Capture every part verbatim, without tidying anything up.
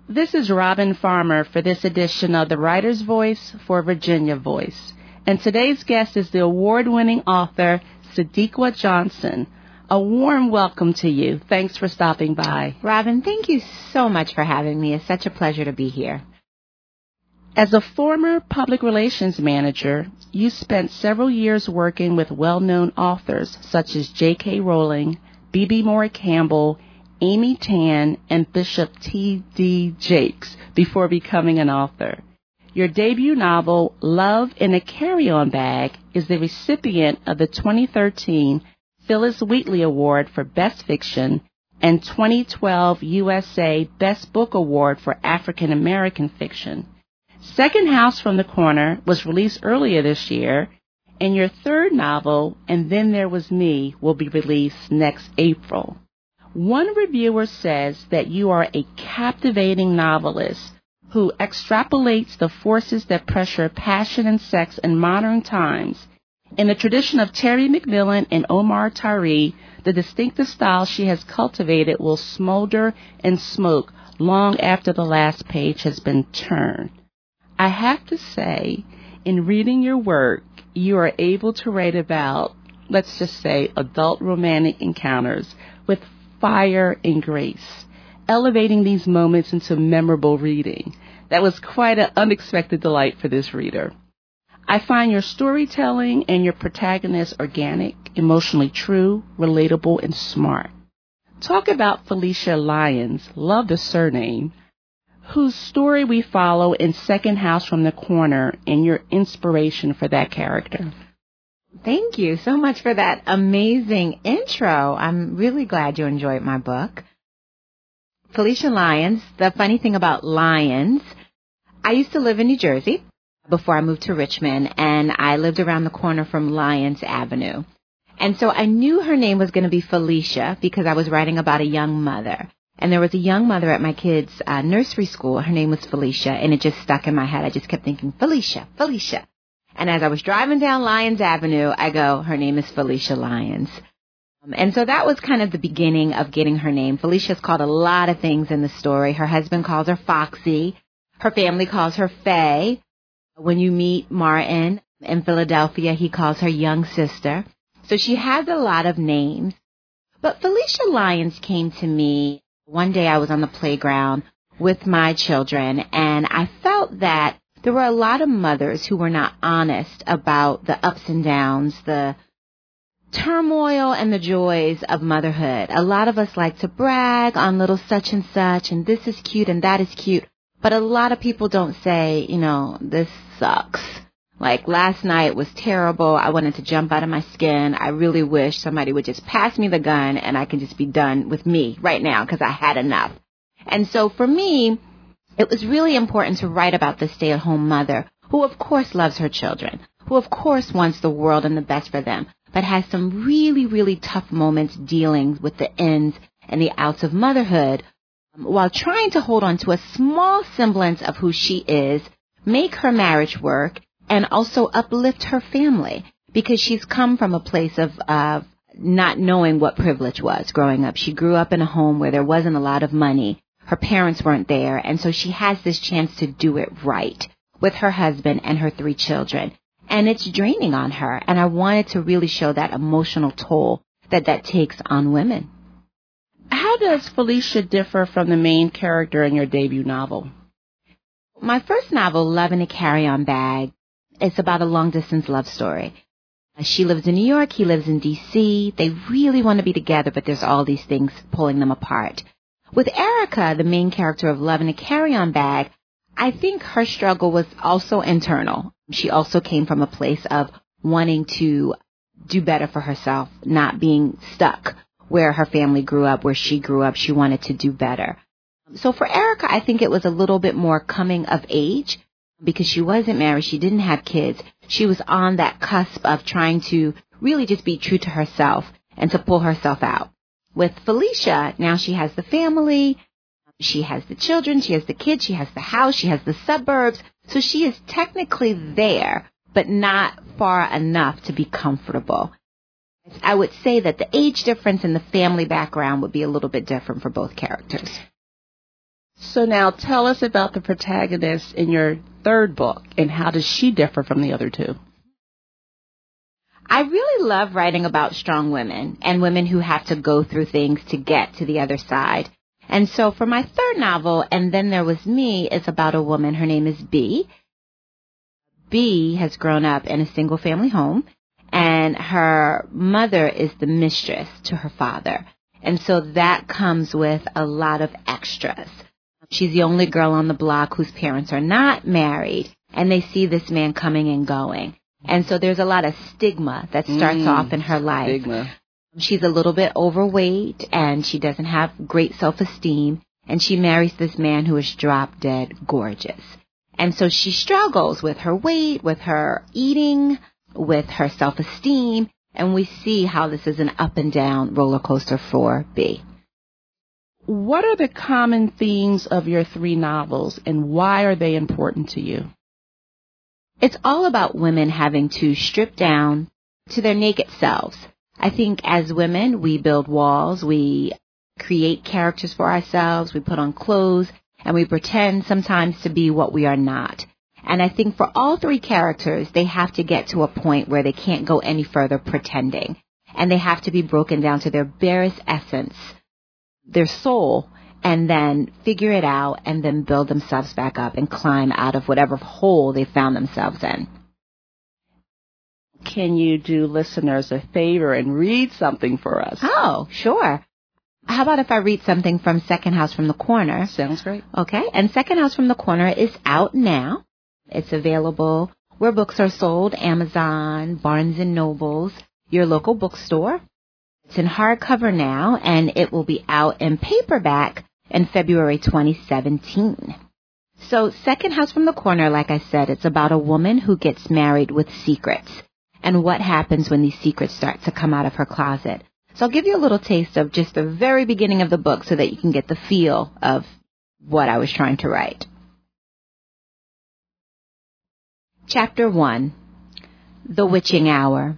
This is Robin Farmer for this edition of The Writer's Voice for Virginia Voice. And today's guest is the award-winning author, Sadiqa Johnson. A warm welcome to you. Thanks for stopping by. Robin, thank you so much for having me. It's such a pleasure to be here. As a former public relations manager, you spent several years working with well-known authors such as J K. Rowling, B B. Moore Campbell, Amy Tan, and Bishop T D Jakes before becoming an author. Your debut novel, Love in a Carry-On Bag, is the recipient of the twenty thirteen Phyllis Wheatley Award for Best Fiction and twenty twelve U S A Best Book Award for African American Fiction. Second House from the Corner was released earlier this year, and your third novel, And Then There Was Me, will be released next April. One reviewer says that you are a captivating novelist who extrapolates the forces that pressure passion and sex in modern times. In the tradition of Terry McMillan and Omar Tyree, the distinctive style she has cultivated will smolder and smoke long after the last page has been turned. I have to say, in reading your work, you are able to write about, let's just say, adult romantic encounters with fire and grace, elevating these moments into memorable reading. That was quite an unexpected delight for this reader. I find your storytelling and your protagonist organic, emotionally true, relatable, and smart. Talk about Felicia Lyons, love the surname, whose story we follow in Second House from the Corner, and your inspiration for that character. Thank you so much for that amazing intro. I'm really glad you enjoyed my book. Felicia Lyons, the funny thing about Lyons, I used to live in New Jersey before I moved to Richmond, and I lived around the corner from Lyons Avenue. And so I knew her name was going to be Felicia because I was writing about a young mother. And there was a young mother at my kids' uh, nursery school. Her name was Felicia, and it just stuck in my head. I just kept thinking, Felicia, Felicia. And as I was driving down Lyons Avenue, I go, her name is Felicia Lyons. Um, and so that was kind of the beginning of getting her name. Felicia's called a lot of things in the story. Her husband calls her Foxy. Her family calls her Faye. When you meet Martin in Philadelphia, he calls her young sister. So she has a lot of names. But Felicia Lyons came to me. One day I was on the playground with my children, and I felt that there were a lot of mothers who were not honest about the ups and downs, the turmoil and the joys of motherhood. A lot of us like to brag on little such and such, and this is cute and that is cute. But a lot of people don't say, you know, this sucks. Like last night was terrible. I wanted to jump out of my skin. I really wish somebody would just pass me the gun and I can just be done with me right now because I had enough. And so for me, it was really important to write about the stay-at-home mother who, of course, loves her children, who, of course, wants the world and the best for them, but has some really, really tough moments dealing with the ins and the outs of motherhood while trying to hold on to a small semblance of who she is, make her marriage work, and also uplift her family because she's come from a place of uh, not knowing what privilege was growing up. She grew up in a home where there wasn't a lot of money. Her parents weren't there, and so she has this chance to do it right with her husband and her three children. And it's draining on her, and I wanted to really show that emotional toll that that takes on women. How does Felicia differ from the main character in your debut novel? My first novel, Love in a Carry-On Bag, is about a long-distance love story. She lives in New York, he lives in D C They really want to be together, but there's all these things pulling them apart. With Erica, the main character of Love in a Carry-On Bag, I think her struggle was also internal. She also came from a place of wanting to do better for herself, not being stuck where her family grew up, where she grew up. She wanted to do better. So for Erica, I think it was a little bit more coming of age because she wasn't married. She didn't have kids. She was on that cusp of trying to really just be true to herself and to pull herself out. With Felicia, now she has the family, she has the children, she has the kids, she has the house, she has the suburbs. So she is technically there, but not far enough to be comfortable. I would say that the age difference and the family background would be a little bit different for both characters. So now tell us about the protagonist in your third book, and how does she differ from the other two? I really love writing about strong women and women who have to go through things to get to the other side. And so for my third novel, And Then There Was Me, is about a woman. Her name is Bee. Bee has grown up in a single-family home, and her mother is the mistress to her father. And so that comes with a lot of extras. She's the only girl on the block whose parents are not married, and they see this man coming and going. And so there's a lot of stigma that starts mm, off in her life. Stigma. She's a little bit overweight, and she doesn't have great self-esteem, and she marries this man who is drop-dead gorgeous. And so she struggles with her weight, with her eating, with her self-esteem, and we see how this is an up-and-down roller coaster for Bee. What are the common themes of your three novels, and why are they important to you? It's all about women having to strip down to their naked selves. I think as women, we build walls, we create characters for ourselves, we put on clothes, and we pretend sometimes to be what we are not. And I think for all three characters, they have to get to a point where they can't go any further pretending. And they have to be broken down to their barest essence, their soul, and then figure it out and then build themselves back up and climb out of whatever hole they found themselves in. Can you do listeners a favor and read something for us? Oh, sure. How about if I read something from Second House from the Corner? Sounds great. Okay, and Second House from the Corner is out now. It's available where books are sold, Amazon, Barnes and Nobles, your local bookstore. It's in hardcover now, and it will be out in paperback in February twenty seventeen. So Second House from the Corner, like I said, it's about a woman who gets married with secrets and what happens when these secrets start to come out of her closet. So I'll give you a little taste of just the very beginning of the book so that you can get the feel of what I was trying to write. Chapter one, The Witching Hour.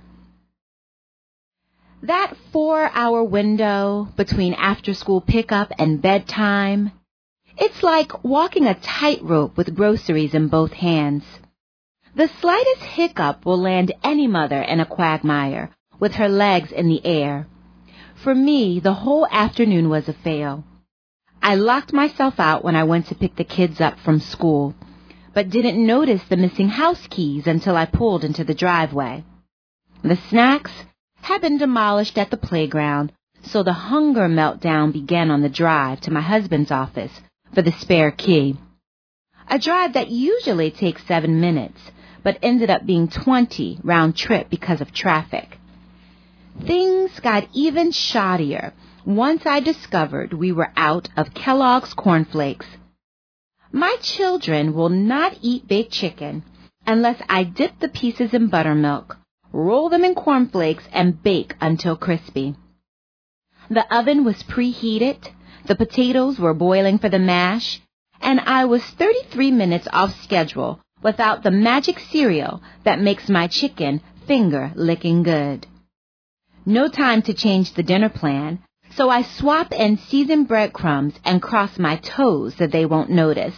That four-hour window between after-school pickup and bedtime, it's like walking a tightrope with groceries in both hands. The slightest hiccup will land any mother in a quagmire with her legs in the air. For me, the whole afternoon was a fail. I locked myself out when I went to pick the kids up from school, but didn't notice the missing house keys until I pulled into the driveway. The snacks had been demolished at the playground, so the hunger meltdown began on the drive to my husband's office for the spare key. A drive that usually takes seven minutes, but ended up being twenty round trip because of traffic. Things got even shoddier once I discovered we were out of Kellogg's cornflakes. My children will not eat baked chicken unless I dip the pieces in buttermilk, roll them in cornflakes, and bake until crispy. The oven was preheated, the potatoes were boiling for the mash, and I was thirty-three minutes off schedule without the magic cereal that makes my chicken finger-licking good. No time to change the dinner plan, so I swap in seasoned breadcrumbs and cross my toes so they won't notice.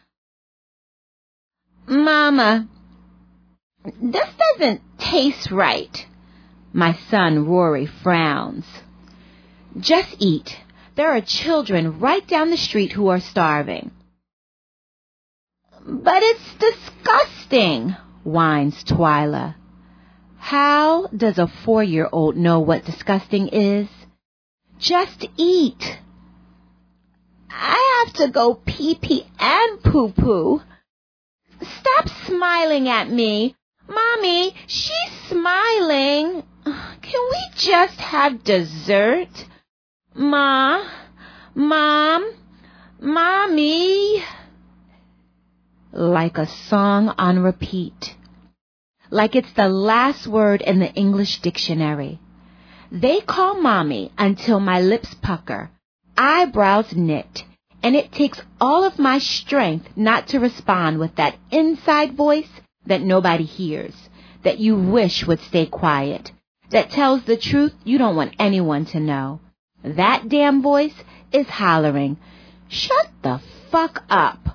Mama, this doesn't taste right. My son Rory frowns. Just eat. There are children right down the street who are starving. But it's disgusting, whines Twyla. How does a four-year-old know what disgusting is? Just eat. I have to go pee-pee and poo-poo. Stop smiling at me. Mommy, she's smiling. Can we just have dessert? Ma, Mom, Mommy. Like a song on repeat. Like it's the last word in the English dictionary. They call Mommy until my lips pucker, eyebrows knit, and it takes all of my strength not to respond with that inside voice that nobody hears, that you wish would stay quiet, that tells the truth you don't want anyone to know. That damn voice is hollering, Shut the fuck up.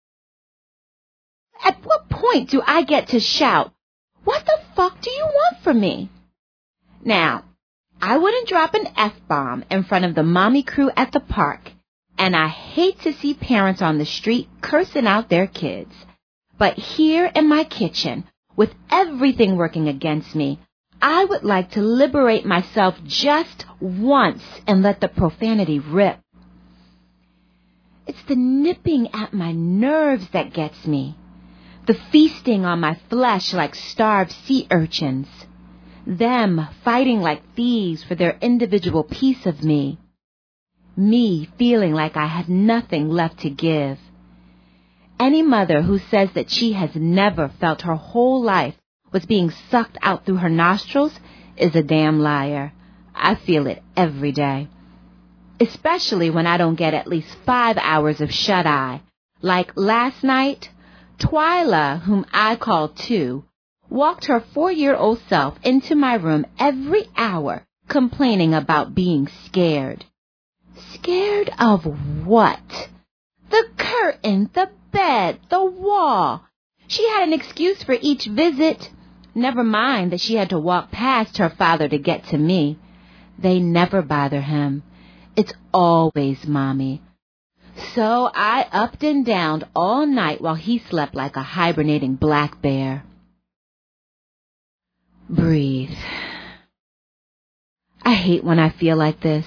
At what point do I get to shout, what the fuck do you want from me? Now, I wouldn't drop an F-bomb in front of the mommy crew at the park, and I hate to see parents on the street cursing out their kids. But here in my kitchen, with everything working against me, I would like to liberate myself just once and let the profanity rip. It's the nipping at my nerves that gets me. The feasting on my flesh like starved sea urchins. Them fighting like thieves for their individual piece of me. Me feeling like I had nothing left to give. Any mother who says that she has never felt her whole life was being sucked out through her nostrils is a damn liar. I feel it every day. Especially when I don't get at least five hours of shut-eye. Like last night, Twyla, whom I call two, walked her four-year-old self into my room every hour, complaining about being scared. Scared of what? The curtain, the bed, the wall. She had an excuse for each visit. Never mind that she had to walk past her father to get to me. They never bother him. It's always Mommy. So I upped and downed all night while he slept like a hibernating black bear. Breathe. I hate when I feel like this.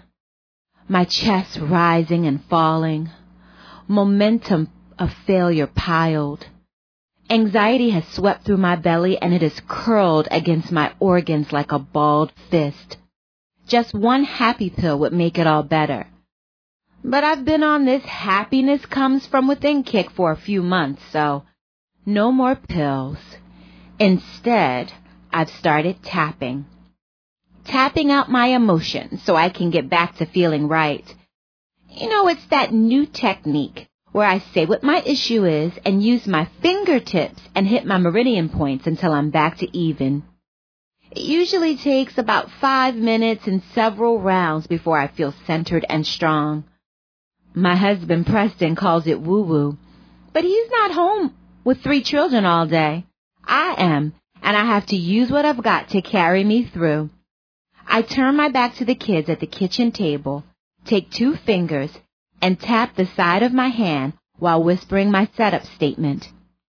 My chest rising and falling. Momentum of failure piled. Anxiety has swept through my belly and it is curled against my organs like a balled fist. Just one happy pill would make it all better. But I've been on this happiness comes from within kick for a few months, so no more pills. Instead, I've started tapping. Tapping out my emotions so I can get back to feeling right. You know, it's that new technique where I say what my issue is and use my fingertips and hit my meridian points until I'm back to even. It usually takes about five minutes and several rounds before I feel centered and strong. My husband Preston calls it woo-woo, but he's not home with three children all day. I am, and I have to use what I've got to carry me through. I turn my back to the kids at the kitchen table, take two fingers, and tap the side of my hand while whispering my setup statement.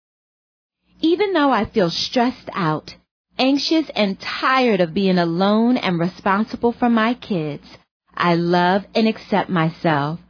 Even though I feel stressed out, anxious and tired of being alone and responsible for my kids, I love and accept myself.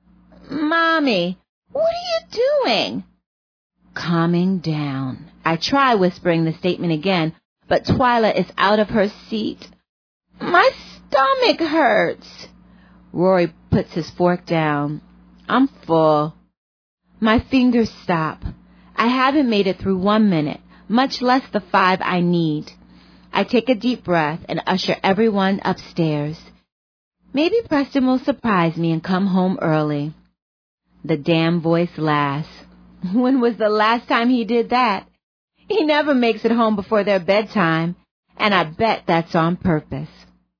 Mommy, what are you doing? Calming down. I try whispering the statement again, but Twyla is out of her seat. My stomach hurts. Rory puts his fork down. I'm full. My fingers stop. I haven't made it through one minute, much less the five I need. I take a deep breath and usher everyone upstairs. Maybe Preston will surprise me and come home early. The damn voice laughs. When was the last time he did that? He never makes it home before their bedtime, and I bet that's on purpose.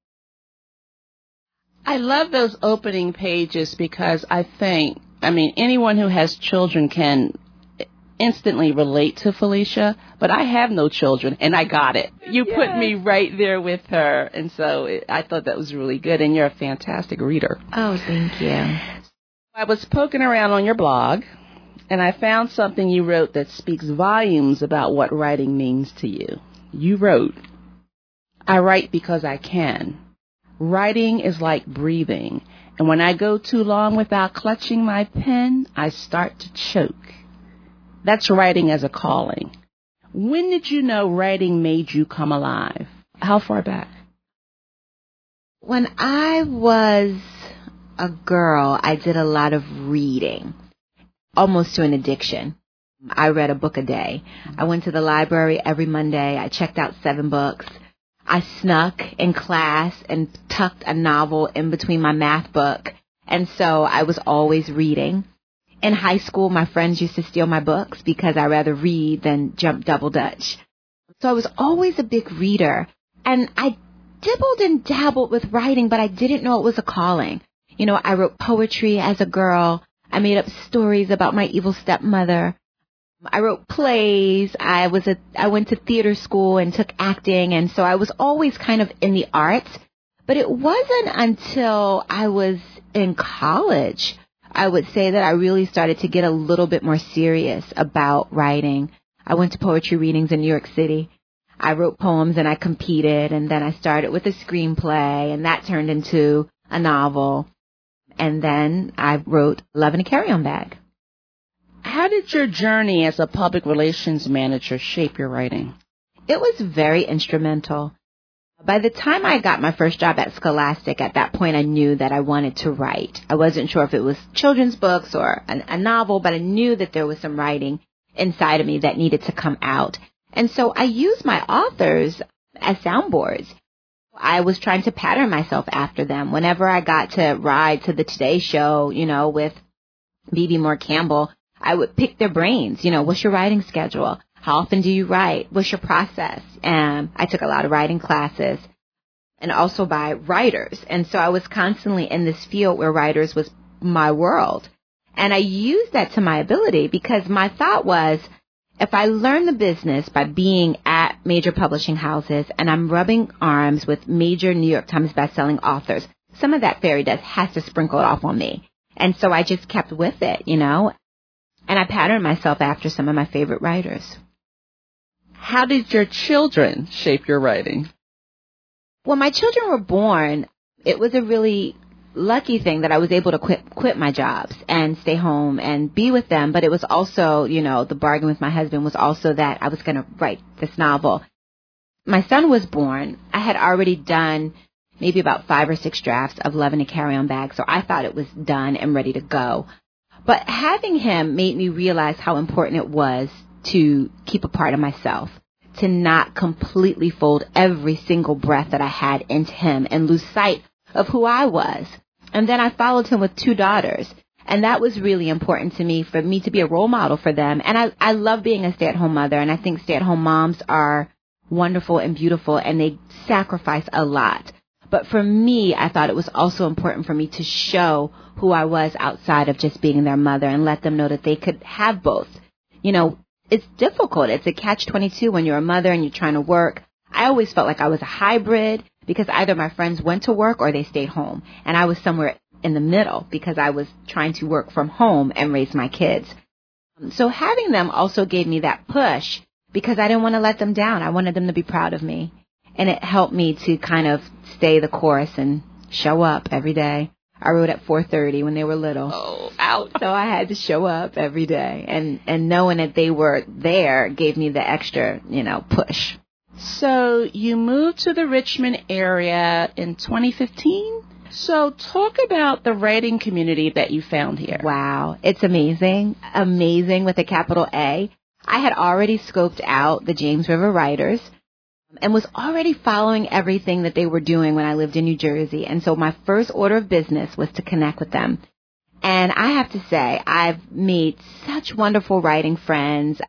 I love those opening pages because I think, I mean, anyone who has children can instantly relate to Felicia, but I have no children, and I got it. You yes. put me right there with her, and so it, I thought that was really good, and you're a fantastic reader. Oh, thank you. I was poking around on your blog, and I found something you wrote that speaks volumes about what writing means to you. You wrote, I write because I can. Writing is like breathing, and when I go too long without clutching my pen, I start to choke. That's writing as a calling. When did you know writing made you come alive? How far back? When I was a girl, I did a lot of reading, almost to an addiction. I read a book a day. I went to the library every Monday. I checked out seven books. I snuck in class and tucked a novel in between my math book. And so I was always reading. In high school, my friends used to steal my books because I rather read than jump double dutch. So I was always a big reader. And I dibbled and dabbled with writing, but I didn't know it was a calling. You know, I wrote poetry as a girl. I made up stories about my evil stepmother. I wrote plays. I was a, I went to theater school and took acting. And so I was always kind of in the arts. But it wasn't until I was in college, I would say, that I really started to get a little bit more serious about writing. I went to poetry readings in New York City. I wrote poems and I competed. And then I started with a screenplay, and that turned into a novel. And then I wrote Love in a Carry-On Bag. How did your journey as a public relations manager shape your writing? It was very instrumental. By the time I got my first job at Scholastic, at that point I knew that I wanted to write. I wasn't sure if it was children's books or a, a novel, but I knew that there was some writing inside of me that needed to come out. And so I used my authors as soundboards. I was trying to pattern myself after them. Whenever I got to ride to the Today Show, you know, with Bebe Moore Campbell, I would pick their brains. You know, what's your writing schedule? How often do you write? What's your process? And I took a lot of writing classes, and also by writers. And so I was constantly in this field where writers was my world. And I used that to my ability, because my thought was, if I learn the business by being at major publishing houses and I'm rubbing arms with major New York Times bestselling authors, some of that fairy dust has to sprinkle it off on me. And so I just kept with it, you know, and I patterned myself after some of my favorite writers. How did your children shape your writing? When my children were born, it was a really lucky thing that I was able to quit quit my jobs and stay home and be with them. But it was also, you know, the bargain with my husband was also that I was going to write this novel. My son was born. I had already done maybe about five or six drafts of Love in a Carry-On Bag, so I thought it was done and ready to go. But having him made me realize how important it was to keep a part of myself, to not completely fold every single breath that I had into him and lose sight of who I was. And then I followed him with two daughters. And that was really important to me, for me to be a role model for them. And I, I love being a stay-at-home mother. And I think stay-at-home moms are wonderful and beautiful, and they sacrifice a lot. But for me, I thought it was also important for me to show who I was outside of just being their mother, and let them know that they could have both. You know, it's difficult. It's a catch twenty-two when you're a mother and you're trying to work. I always felt like I was a hybrid, because either my friends went to work or they stayed home. And I was somewhere in the middle, because I was trying to work from home and raise my kids. So having them also gave me that push, because I didn't want to let them down. I wanted them to be proud of me. And it helped me to kind of stay the course and show up every day. I wrote at four thirty when they were little. Oh, ouch. So I had to show up every day. And, and knowing that they were there gave me the extra, you know, push. So you moved to the Richmond area in twenty fifteen. So talk about the writing community that you found here. Wow. It's amazing. Amazing with a capital A. I had already scoped out the James River Writers and was already following everything that they were doing when I lived in New Jersey. And so my first order of business was to connect with them. And I have to say, I've made such wonderful writing friends.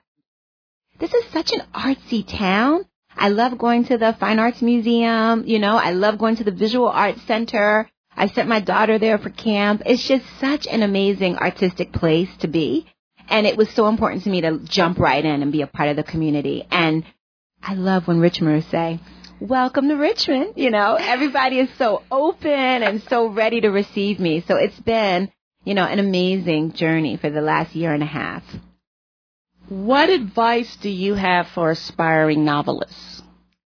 This is such an artsy town. I love going to the Fine Arts Museum. You know, I love going to the Visual Arts Center. I sent my daughter there for camp. It's just such an amazing artistic place to be. And it was so important to me to jump right in and be a part of the community. And I love when Richmonders say, welcome to Richmond. You know, everybody is so open and so ready to receive me. So it's been, you know, an amazing journey for the last year and a half. What advice do you have for aspiring novelists?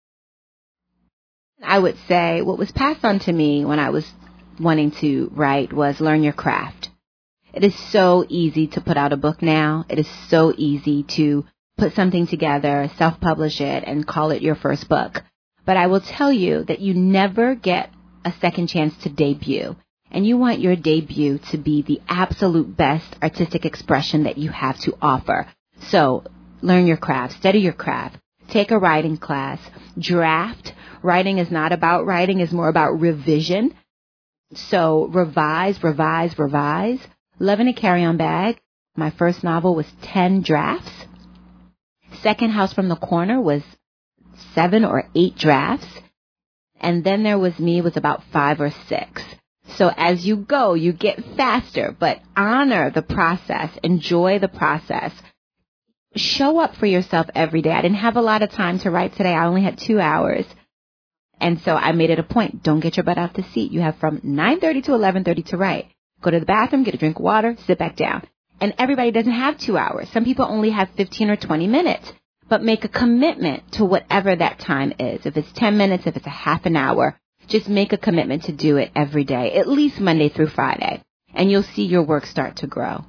I would say what was passed on to me when I was wanting to write was learn your craft. It is so easy to put out a book now. It is so easy to put something together, self-publish it, and call it your first book. But I will tell you that you never get a second chance to debut. And you want your debut to be the absolute best artistic expression that you have to offer. So learn your craft, study your craft, take a writing class, draft. Writing is not about writing, it's more about revision. So revise, revise, revise. Love in a Carry-On Bag. My first novel was ten drafts. Second House from the Corner was seven or eight drafts. And then there was me was about five or six. So as you go, you get faster, but honor the process. Enjoy the process. Show up for yourself every day. I didn't have a lot of time to write today. I only had two hours. And so I made it a point. Don't get your butt off the seat. You have from nine thirty to eleven thirty to write. Go to the bathroom, get a drink of water, sit back down. And everybody doesn't have two hours. Some people only have fifteen or twenty minutes. But make a commitment to whatever that time is. If it's ten minutes, if it's a half an hour, just make a commitment to do it every day, at least Monday through Friday. And you'll see your work start to grow.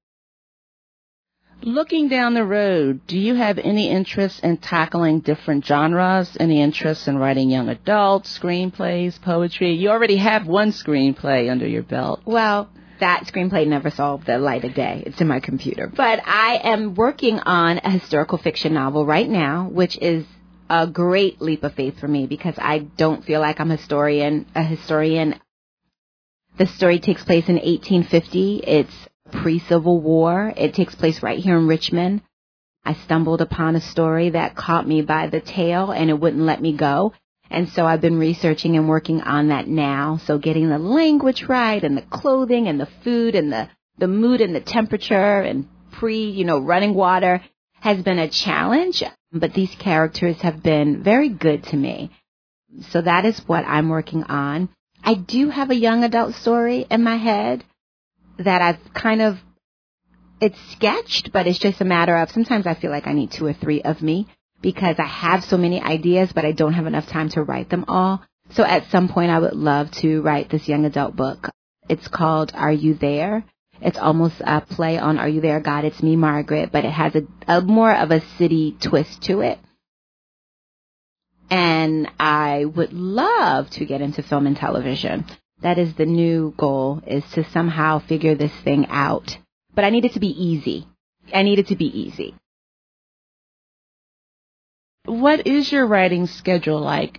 Looking down the road, do you have any interest in tackling different genres? Any interest in writing young adult, screenplays, poetry? You already have one screenplay under your belt. Well, that screenplay never saw the light of day. It's in my computer. But I am working on a historical fiction novel right now, which is a great leap of faith for me because I don't feel like I'm a historian. A historian. The story takes place in eighteen fifty. It's pre-Civil War. It takes place right here in Richmond. I stumbled upon a story that caught me by the tail and it wouldn't let me go. And so I've been researching and working on that now. So getting the language right and the clothing and the food and the, the mood and the temperature and pre, you know, running water has been a challenge. But these characters have been very good to me. So that is what I'm working on. I do have a young adult story in my head that I've kind of, it's sketched, but it's just a matter of, sometimes I feel like I need two or three of me because I have so many ideas, but I don't have enough time to write them all. So at some point I would love to write this young adult book. It's called Are You There? It's almost a play on Are You There, God? It's Me, Margaret, but it has a, a more of a city twist to it. And I would love to get into film and television. That is the new goal, is to somehow figure this thing out. But I need it to be easy. I need it to be easy. What is your writing schedule like?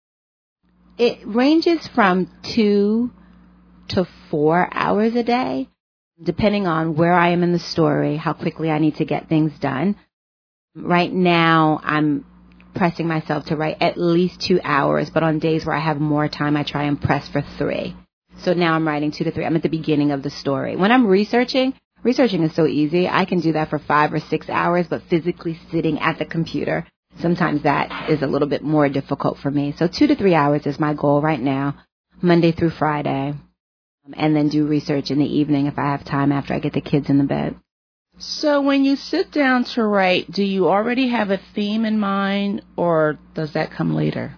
It ranges from two to four hours a day, depending on where I am in the story, how quickly I need to get things done. Right now, I'm pressing myself to write at least two hours, but on days where I have more time, I try and press for three. So now I'm writing two to three. I'm at the beginning of the story. When I'm researching, researching is so easy. I can do that for five or six hours, but physically sitting at the computer, sometimes that is a little bit more difficult for me. So two to three hours is my goal right now, Monday through Friday, and then do research in the evening if I have time after I get the kids in the bed. So when you sit down to write, do you already have a theme in mind, or does that come later?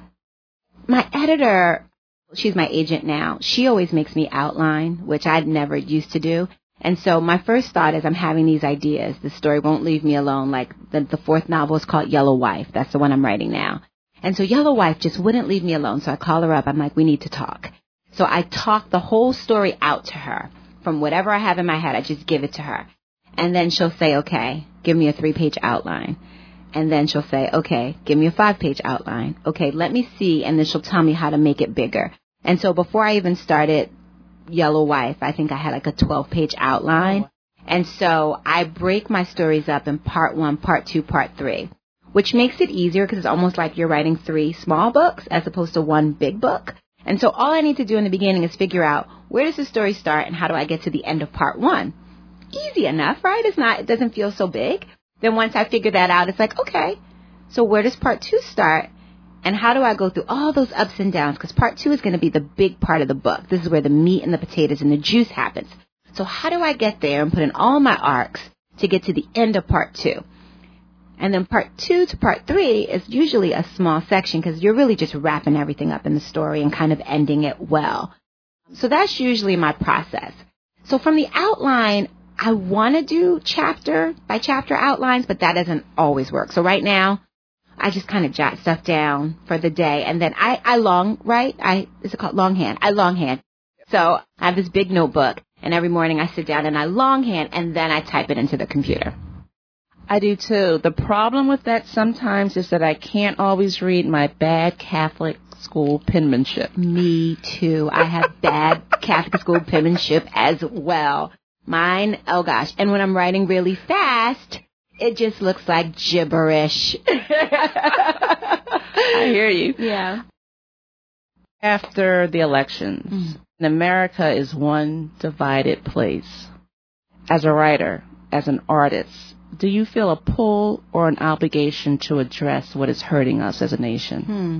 My editor, she's my agent now, she always makes me outline, which I'd never used to do. And so my first thought is I'm having these ideas. The story won't leave me alone. Like the, the fourth novel is called Yellow Wife. That's the one I'm writing now. And so Yellow Wife just wouldn't leave me alone. So I call her up. I'm like, we need to talk. So I talk the whole story out to her. From whatever I have in my head, I just give it to her. And then she'll say, okay, give me a three-page outline. And then she'll say, okay, give me a five-page outline. Okay, let me see. And then she'll tell me how to make it bigger. And so before I even started Yellow Wife, I think I had like a twelve-page outline. And so I break my stories up in part one, part two, part three, which makes it easier because it's almost like you're writing three small books as opposed to one big book. And so all I need to do in the beginning is figure out where does the story start and how do I get to the end of part one? Easy enough, right? It's not, it doesn't feel so big. Then once I figure that out, it's like, okay, so where does part two start? And how do I go through all those ups and downs? Because part two is going to be the big part of the book. This is where the meat and the potatoes and the juice happens. So how do I get there and put in all my arcs to get to the end of part two? And then part two to part three is usually a small section because you're really just wrapping everything up in the story and kind of ending it well. So that's usually my process. So from the outline, I want to do chapter by chapter outlines, but that doesn't always work. So right now, I just kind of jot stuff down for the day. And then I, I long write. I, is it called longhand? I longhand. So I have this big notebook, and every morning I sit down and I longhand, and then I type it into the computer. I do too. The problem with that sometimes is that I can't always read my bad Catholic school penmanship. Me too. I have bad Catholic school penmanship as well. Mine, oh gosh. And when I'm writing really fast, it just looks like gibberish. I hear you. Yeah. After the elections, mm. and America is one divided place. As a writer, as an artist, do you feel a pull or an obligation to address what is hurting us as a nation? Hmm.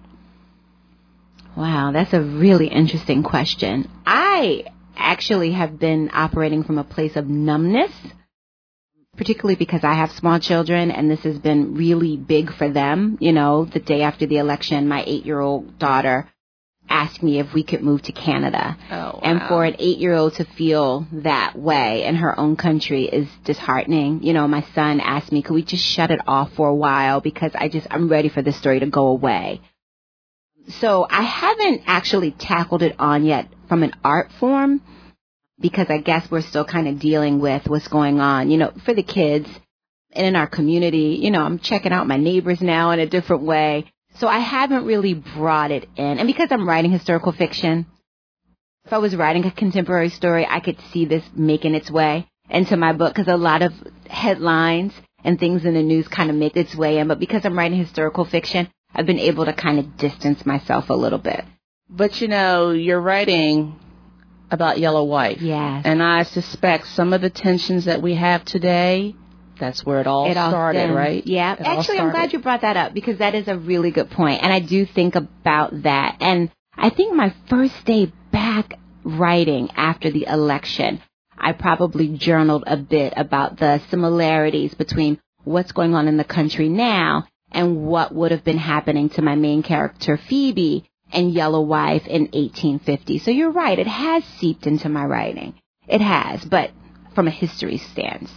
Wow, that's a really interesting question. I actually have been operating from a place of numbness, particularly because I have small children, and this has been really big for them. You know, the day after the election, my eight-year-old daughter asked me if we could move to Canada. Oh, wow. And for an eight-year-old to feel that way in her own country is disheartening. You know, my son asked me, could we just shut it off for a while, because I just, I'm ready for this story to go away. So I haven't actually tackled it on yet from an art form, because I guess we're still kind of dealing with what's going on, you know, for the kids and in our community. You know, I'm checking out my neighbors now in a different way. So I haven't really brought it in. And because I'm writing historical fiction, if I was writing a contemporary story, I could see this making its way into my book, because a lot of headlines and things in the news kind of make its way in. But because I'm writing historical fiction, I've been able to kind of distance myself a little bit. But, you know, you're writing about Yellow Wife. Yes. And I suspect some of the tensions that we have today, that's where it all it started, all right? Yeah. It Actually, I'm glad you brought that up, because that is a really good point. And I do think about that. And I think my first day back writing after the election, I probably journaled a bit about the similarities between what's going on in the country now and what would have been happening to my main character, Phoebe, and Yellow Wife in eighteen fifty. So you're right. It has seeped into my writing. It has, but from a history stance.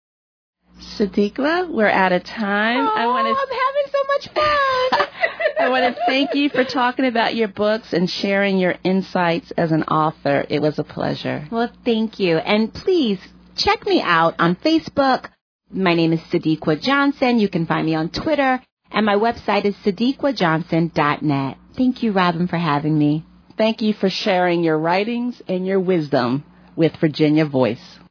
Sadiqa, we're out of time. Oh, I want to, I'm having so much fun. I want to thank you for talking about your books and sharing your insights as an author. It was a pleasure. Well, thank you. And please check me out on Facebook. My name is Sadiqa Johnson. You can find me on Twitter. And my website is sadiqa johnson dot net. Thank you, Robin, for having me. Thank you for sharing your writings and your wisdom with Virginia Voice.